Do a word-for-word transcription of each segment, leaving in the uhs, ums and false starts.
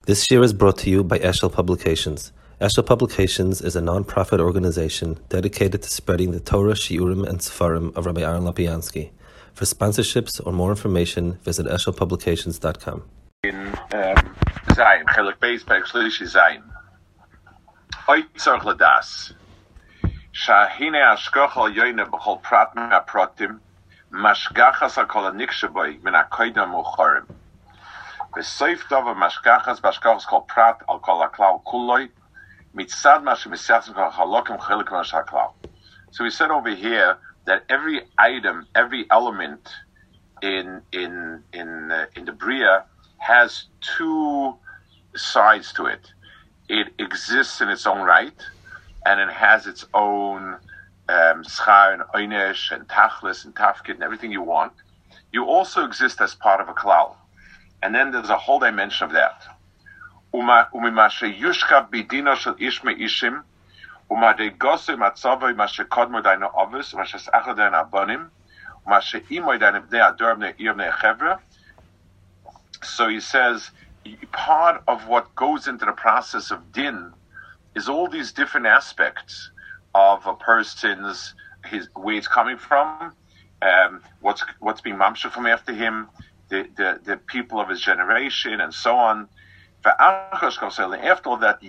This year is brought to you by Eshel Publications. Eshel Publications is a non-profit organization dedicated to spreading the Torah, Shiurim, and Sefarim of Rabbi Aaron Lopiansky. For sponsorships or more information, visit eshel publications dot com. In Zayin, Chelik Beis, Perek Shlishi Zayin. Oy tzorch ladas. Shahine hashkoch al yoyne b'chol prat me'aprotim, mashgachas hakol hanikshaboy min hakoydem u'chorim. V'soif dova mashgachas b'ashkochas kol prat al kol haklal kuloi, mitzad ma shemisyachsim kol halokim chelik mash haklal. So we said over here that every item, every element in in in uh, in the Bria has two sides to it. It exists in its own right, and it has its own um, schar and oynesh and tachlis and tafkid and everything you want. You also exist as part of a klal, and then there's a whole dimension of that. Umimashe yushka bidino shel ish meishim, umade gosu matzavoi mashe kodmo daino ovis, mashe sachad daino abonim, mashe imoy daino bnei ador bnei ir bnei chevra. So he says, part of what goes into the process of din is all these different aspects of a person's, his where it's coming from, um, what's what's being mamsha from after him, the, the, the people of his generation, and so on. After all that,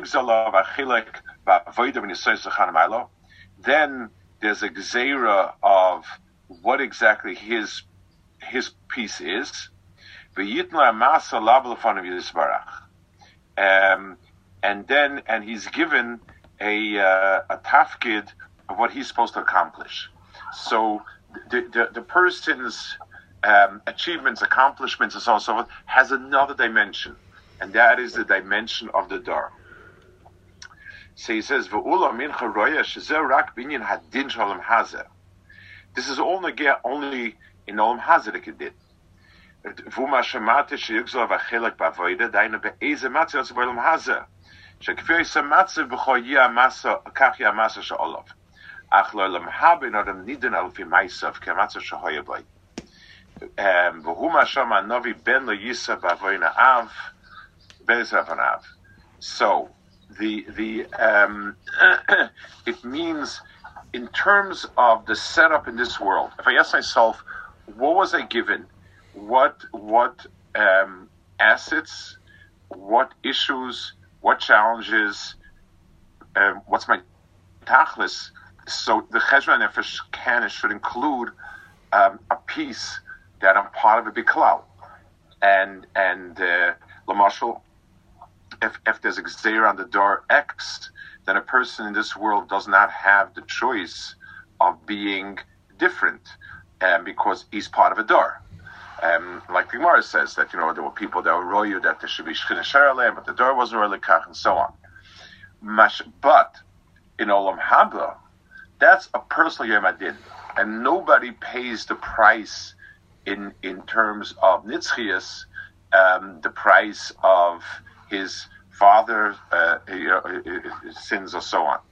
then there's a gzeira of what exactly his his piece is. Um, and then, and he's given a uh, a tafkid of what he's supposed to accomplish. So the the, the person's um, achievements, accomplishments, and so on and so forth has another dimension, and that is the dimension of the dar. So he says, "This is all negeh only in olam hazeh that it did." Vuma shemate sheyigzol v'chelek b'avoda dainu be'eze matzah as b'olam hazeh shekfei sematzah b'choyia masa kachia masa she'olav ach lo olam haba in adam nidin alfi ma'asav k'matzah shehoya b'ay v'huma shama novi ben lo yisa b'avoyna av be'ezrav av. So the the um, it means in terms of the setup in this world. If I ask myself, what was I given? What what um, assets, what issues, what challenges, um, what's my tachlis? So the Cheshvan Nefesh can and should include um, a piece that I'm part of a big klal. And and uh, Lamashal, if if there's a gzeir on the door X, then a person in this world does not have the choice of being different, um, because he's part of a door. Um, like the Gemara says that, you know, there were people that were royu that there should be shchina sharaleh, but the door wasn't really kach, and so on. Mash, but in olam haba, that's a personal yom adin, and nobody pays the price in in terms of nitzchias, um, the price of his father, uh, you know, his sins, or so on.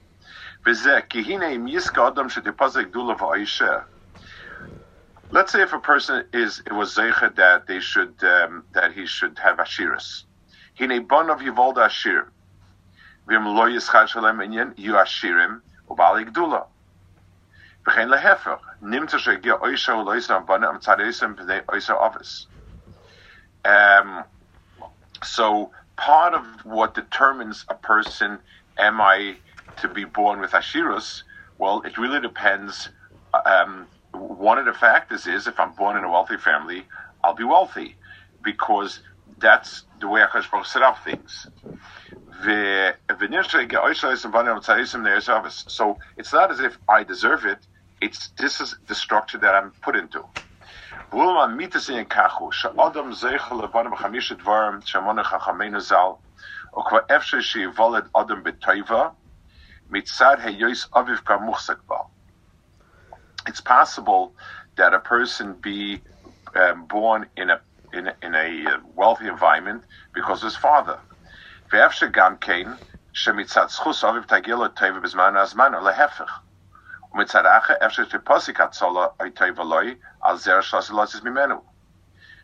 Let's say if a person is, it was zeicha that they should, um, that he should have ashiras. Hine bonov yivolda ashir. V'im lo yischad shalem inyan, yu ashirim, ubali gdula. V'chein lehefer, nimta shegia oisha uloisa ambana am tzadeisim b'nei oisa ovis. Um, so part of what determines a person, am I to be born with ashiras? Well, it really depends. Um, One of the factors is, if I'm born in a wealthy family, I'll be wealthy, because that's the way HaKadosh Baruch Hu set up things. So it's not as if I deserve it. It's this is the structure that I'm put into. It's possible that a person be um, born in a in a, in a wealthy environment because of his father.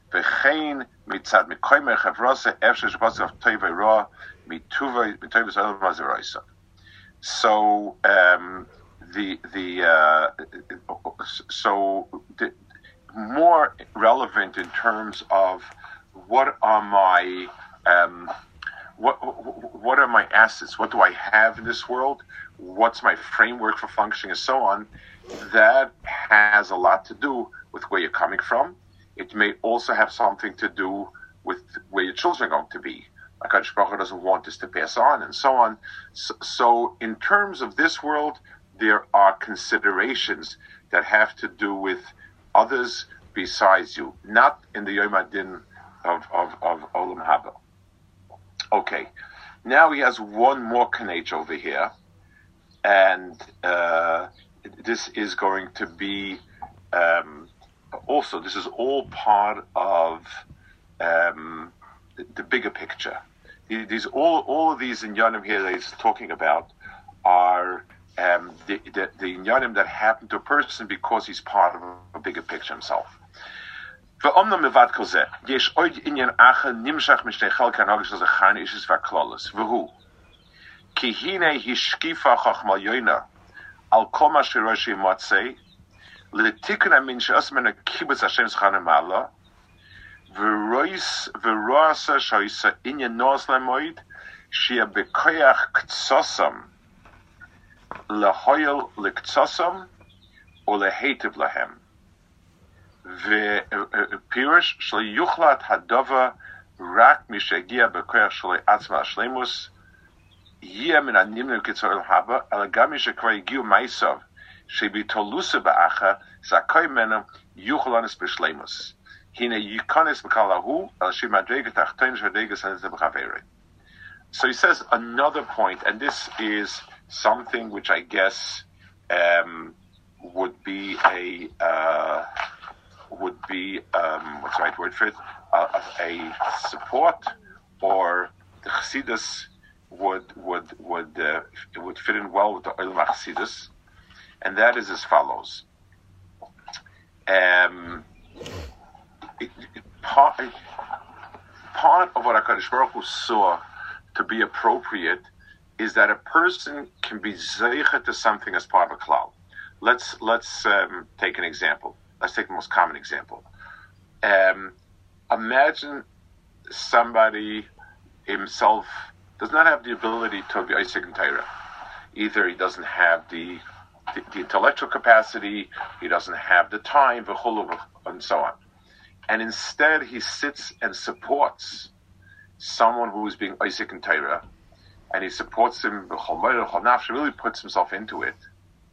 V'chein mitzad mikoymer chavrose efshe shbosov toivei roa mituvei mituvei zol mazeroisa. So um, the the uh, so the, more relevant in terms of what are my um, what what are my assets? What do I have in this world? What's my framework for functioning, and so on? That has a lot to do with where you're coming from. It may also have something to do with where your children are going to be. HaKadosh Baruch Hu doesn't want this to pass on, and so on. So, so in terms of this world, there are considerations that have to do with others besides you, not in the Yom Adin of, of, of Olam Haba. Okay, now he has one more kanech over here, and uh, this is going to be um, also, this is all part of um, the, the bigger picture. These all all of these inyanim here that he's talking about are um, the, the, the inyanim that happen to a person because he's part of a bigger picture himself. ואומנם מלבד כל זה, יש עוד עניין אחר נמשך משני חלקי הנהגה של זכרן אישס והכלולס, והוא, כי הנה השקיפה חכמה יונה על כל מה שראשי מוצא, לתיקון המין שעושה מן הקיבוץ השם זכרן מעלה, ורועסה שעושה עניין נועס למועד, שיהיה בכוח קצוסם, להויל לקצוסם, או להיטיב להם. ופירוש שלא יוחלט הדבר רק מי שהגיע בכוח של עצמה השלימוס, יהיה מן הנמנם כצור אל הבא, אלא גם מי שכבר הגיעו מייסוב, שביטולוסה באחה, זכאי ממנו יוחלנס בשלימוס. הנה ייכנס בקהל ההוא, אלא שמדרגת תחתון שהדרגת סנדתה בחברת. So he says another point, and this is something which I guess um, would be a uh, would be um, what's the right word for it? Uh, a support, or the Chassidus would would would uh, it would fit in well with the Olam Chassidus, and that is as follows. Um, it, it, part, it, part of what HaKadosh Baruch Hu saw to be appropriate is that a person can be zeicha to something as part of a klal. Let's let's um, take an example. Let's take the most common example. Um, imagine somebody himself does not have the ability to be Isaac and Torah. Either he doesn't have the, the the intellectual capacity, he doesn't have the time, and so on. And instead he sits and supports someone who is being Isaac and Torah, and he supports him, really puts himself into it.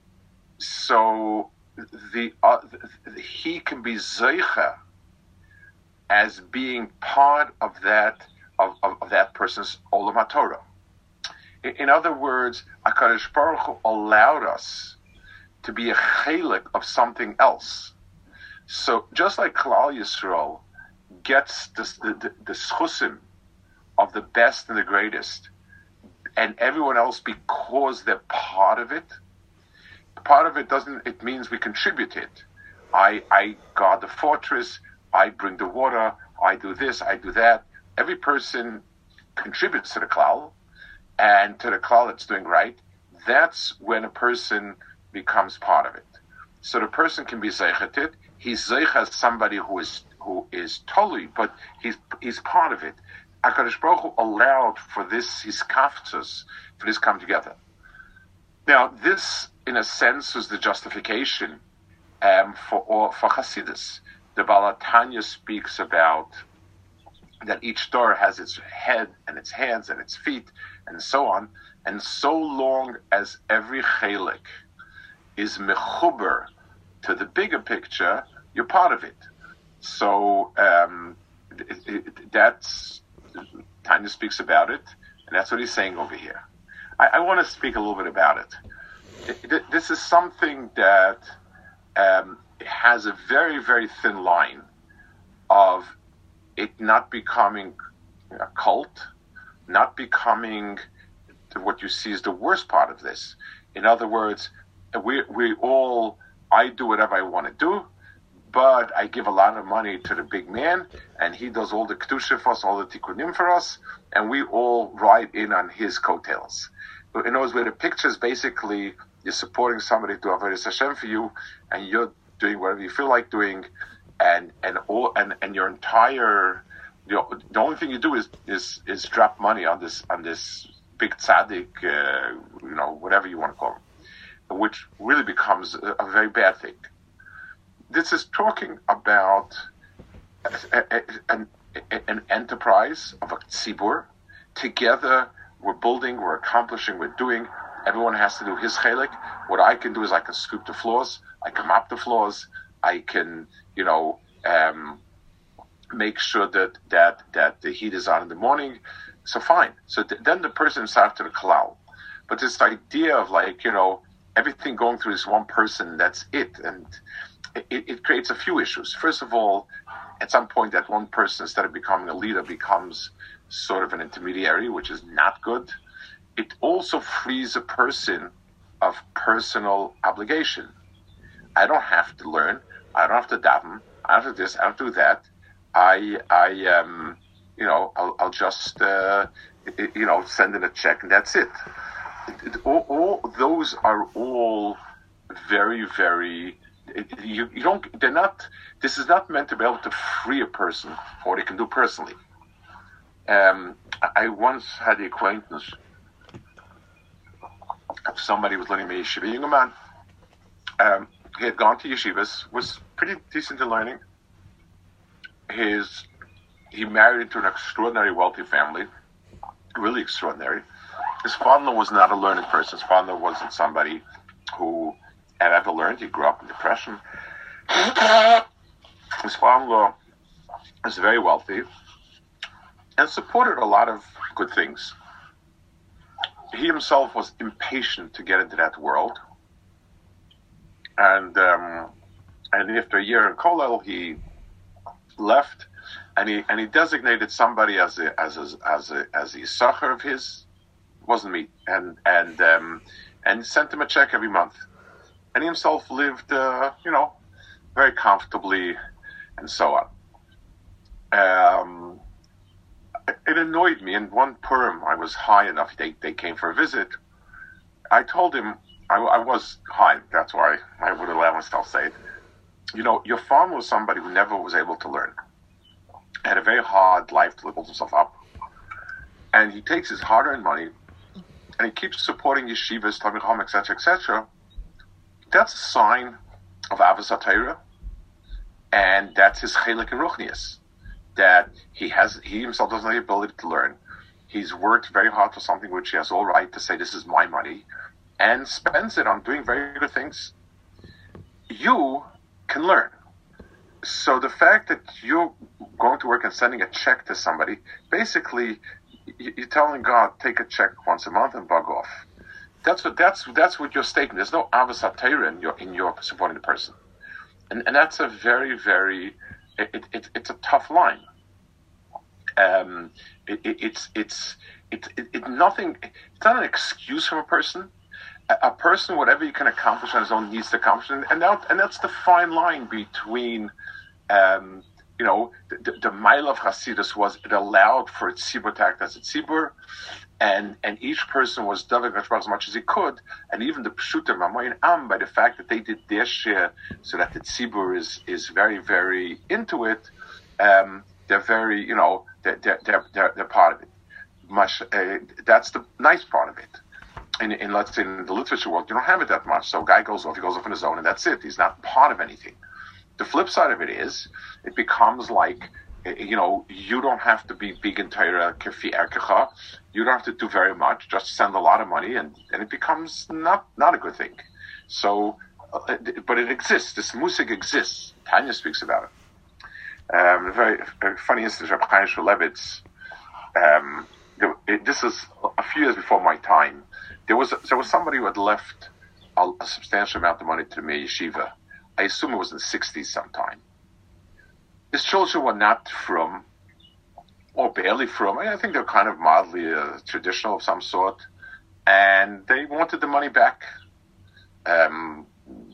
So the, uh, the he can be zeicha as being part of that of, of, of that person's olam haTorah. In, in other words, HaKadosh Baruch Hu allowed us to be a chelik of something else. So just like Klal Yisrael gets the the, the schusim of the best and the greatest, and everyone else because they're part of it. Part of it doesn't, it means we contribute it. I I guard the fortress, I bring the water, I do this, I do that. Every person contributes to the klal, and to the klal that's doing right. That's when a person becomes part of it. So the person can be zeicheted. He's zeich as somebody who is who is totally, but he's he's part of it. HaKadosh Baruch Hu allowed for this, his kaftus, for this come together. Now, this, in a sense, was the justification um, for for Hasidus. The Baal HaTanya speaks about that each door has its head and its hands and its feet and so on. And so long as every chelik is mechuber to the bigger picture, you're part of it. So um, it, it, that's... Tanya speaks about it, and that's what he's saying over here. I, I want to speak a little bit about it. it, it this is something that um, has a very, very thin line of it not becoming a cult, not becoming what you see is the worst part of this. In other words, we we all, I do whatever I want to do, but I give a lot of money to the big man, and he does all the kedusha for us, all the tikkunim for us, and we all ride in on his coattails. But in other words, where the picture is basically you're supporting somebody to Avodas Hashem for you, and you're doing whatever you feel like doing, and and all and, and your entire you know, the only thing you do is is is drop money on this on this big tzaddik, uh, you know, whatever you want to call him, which really becomes a, a very bad thing. This is talking about a, a, an, an enterprise of a tzibur. Together, we're building, we're accomplishing, we're doing. Everyone has to do his chelik. What I can do is I can scoop the floors, I can mop the floors, I can, you know, um, make sure that, that that the heat is on in the morning. So fine. So th- then the person is after the kalal. But this idea of like, you know, everything going through this one person, that's it. And it, it creates a few issues. First of all, at some point that one person, instead of becoming a leader, becomes sort of an intermediary, which is not good. It also frees a person of personal obligation. I don't have to learn. I don't have to daven. I don't have to this. I don't have to do that. I, I, um, you know, I'll, I'll just, uh, you know, send in a check and that's it. it, it all, all those are all very, very. It, you, you don't. They're not. This is not meant to be able to free a person for what they can do personally. Um, I once had the acquaintance of somebody who was learning me yeshiva. Young man, um, he had gone to yeshivas, was pretty decent in learning. His he married into an extraordinarily wealthy family, really extraordinary. His father was not a learned person. His father wasn't somebody who had ever learned. He grew up in depression. His father was very wealthy and supported a lot of good things. He himself was impatient to get into that world. And um, and after a year in Kollel, he left, and he and he designated somebody as a as a as a as a yisachar of his. It wasn't me, and and um, and sent him a check every month. And he himself lived, uh, you know, very comfortably, and so on. Um, it annoyed me. In one Purim, I was high enough. They they came for a visit. I told him I, I was high. That's why I would allow myself to say it. You know, your father was somebody who never was able to learn. Had a very hard life to build himself up. And he takes his hard-earned money and he keeps supporting yeshivas, Talmid Chacham, et cetera, et cetera. That's a sign of Avos HaTorah, and that's his chelik in Ruchnius. That he has, he himself doesn't have the ability to learn. He's worked very hard for something which he has all right to say, this is my money, and spends it on doing very good things. You can learn. So the fact that you're going to work and sending a check to somebody, basically you're telling God, take a check once a month and bug off. That's what that's that's what you're stating. There's no Avos HaTorah in your in your supporting the person, and and that's a very very it, it it's a tough line. Um, it, it, it's it's it, it, it nothing. It's not an excuse from a person. A person, whatever you can accomplish on his own, needs to accomplish, and and, that, and that's the fine line between, um, you know, the, the mile of Hasidus was it allowed for its tzibur to act as a tzibur, and and each person was doing as much as he could, and even the pshutim Mamoyin Am, by the fact that they did their share, so that the tzibur is is very very into it, um, they're very, you know, they're they're they're, they're, they're part of it. Much uh, that's the nice part of it. In, in let's say in the literature world, you don't have it that much. So a guy goes off, he goes off on his own, and that's it. He's not part of anything. The flip side of it is, it becomes like, you know, you don't have to be big in Torah, kefi erkecha. You don't have to do very much. Just send a lot of money, and, and it becomes not not a good thing. So, uh, but it exists. This musig exists. Tanya speaks about it. Um, a very, very funny instance. Rabbi Chaim Shmulevitz. Um, it, this is a few years before my time. There was there was somebody who had left a, a substantial amount of money to me yeshiva. I assume it was in the sixties sometime. His children were not from, or barely from. I think they're kind of mildly uh, traditional of some sort, and they wanted the money back. Um,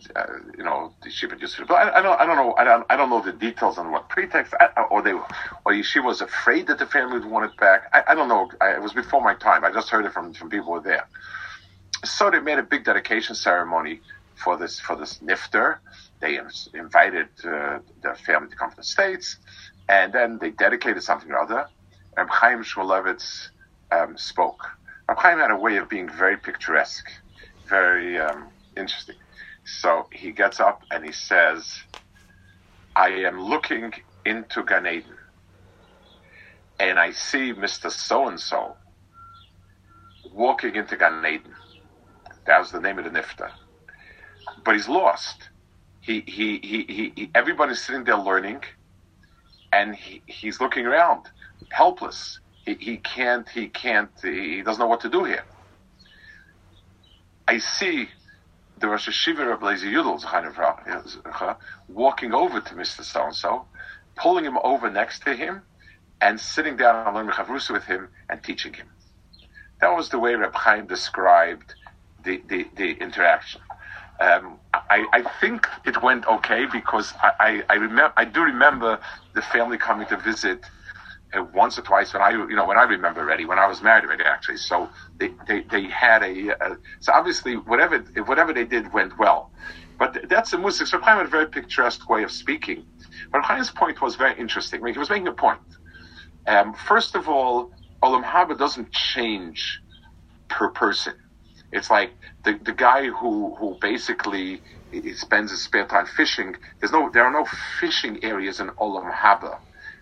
uh, you know, the yeshiva just. But I, I don't, I don't know, I don't, I don't know the details on what pretext, I, or they, or yeshiva was afraid that the family would want it back. I, I don't know. I, it was before my time. I just heard it from from people who were there. So they made a big dedication ceremony for this for this nifter. They invited uh, the family to come to the States, and then they dedicated something or other. Reb Chaim Shmulevitz um, spoke. Reb Chaim had a way of being very picturesque, very um, interesting. So he gets up and he says, I am looking into Gan Eden, and I see Mister So-and-so walking into Gan Eden. That was the name of the nifter. But he's lost. He, he, he, he, he everybody's sitting there learning, and he, he's looking around, helpless. He, he can't, he can't, he doesn't know what to do here. I see the Rosh Hashiva of Lazy Yudel walking over to Mister So-and-so, pulling him over next to him, and sitting down and learning Chavrusa with him and teaching him. That was the way Reb Chaim described the, the, the interaction. Um, I, I think it went okay because I, I, I remember I do remember the family coming to visit uh, once or twice when I you know when I remember already when I was married already actually. So they, they, they had a uh, so obviously whatever whatever they did went well, but that's a music. So Chaim had a very picturesque way of speaking. But Chaim's point was very interesting. I mean, he was making a point. Um, first of all, Olam Haba doesn't change per person. It's like the the guy who, who basically spends his spare time fishing. There's no there are no fishing areas in Olam Haba.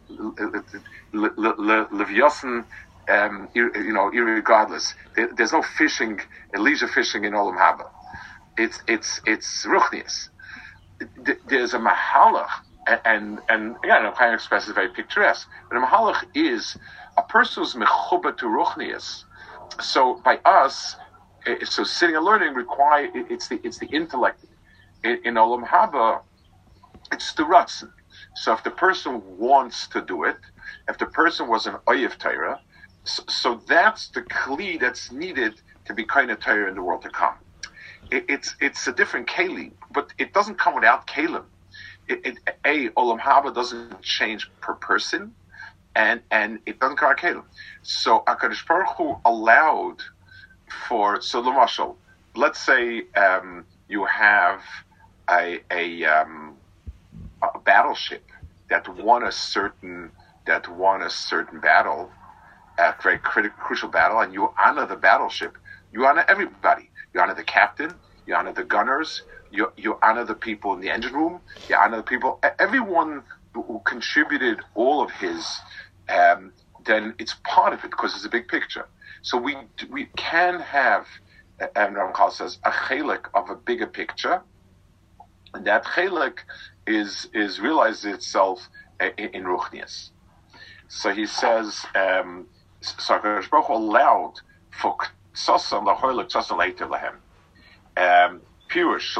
Leviosan, um, you know, irregardless. There's no fishing, leisure fishing in Olam Haba. It's it's it's ruchnius. There's a mahalach, and and again, Chaim expresses very picturesque. But a mahalach is a person who's mechuba to ruchnius. So by us. So sitting and learning require it's the it's the intellect. In, in Olam Haba, it's the ratzon. So if the person wants to do it, if the person was an oyev Torah, so, so that's the kli that's needed to be kind of Torah in the world to come. It, it's it's a different keli, but it doesn't come without kelim. It, it, a Olam Haba doesn't change per person, and and it doesn't come without kelim. So HaKadosh Baruch Hu allowed. For so, L'mashal, let's say um, you have a a, um, a battleship that won a certain that won a certain battle, a very critical, crucial battle, and you honor the battleship. You honor everybody. You honor the captain. You honor the gunners. You you honor the people in the engine room. You honor the people. Everyone who contributed all of his. Um, then it's part of it because it's a big picture. So we we can have, and Ramchal says, a chelik of a bigger picture, and that chelik is is realizes itself in, in ruchnius. So he says, um, so HaKadosh Baruch Hu allowed for ksosam lahoylik ksosam later lahem. Um, Pirush,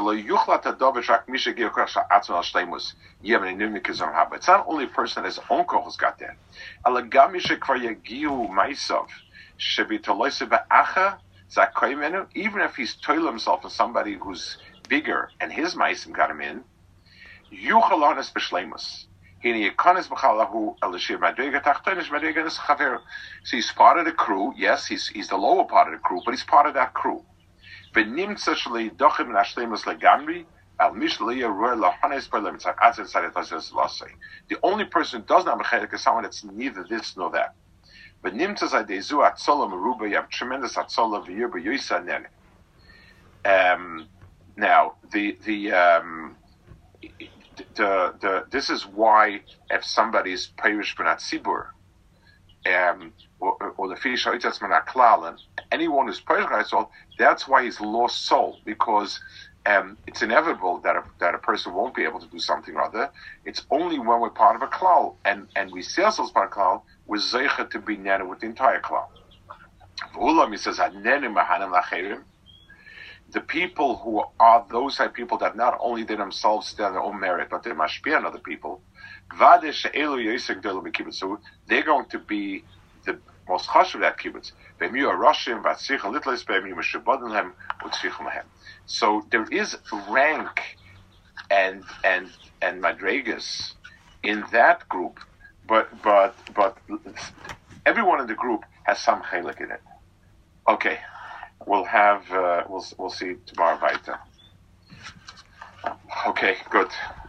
it's not only a person that his own kochos got there. Even if he's toiled himself with somebody who's bigger and his meisim got him in, so he's part of the crew. Yes, he's he's the lower part of the crew, but he's part of that crew. The only person who does not have a chelik is someone that's neither this nor that. But you have tremendous um now the the um the the this is why if somebody's perish but not sibur um or, or the fish klal, anyone who's perish, that's why he's lost soul, because um, it's inevitable that a, that a person won't be able to do something or other. It's only when we're part of a klal and, and we see ourselves part of a klal, we're zeicha to be nana with the entire klal. He says, the people who are those type of people that not only they themselves stand their own merit, but they mashpia on other people, so they're going to be the most chashuv that kibbutz. V'miu aroshim v'atzricha litlis b'miu meshubadim lehem u'tzrichum lehem. So there is rank and and and madregas in that group, but but but everyone in the group has some chelik in it. Okay, we'll have uh, we'll we'll see tomorrow weiter. Okay, good.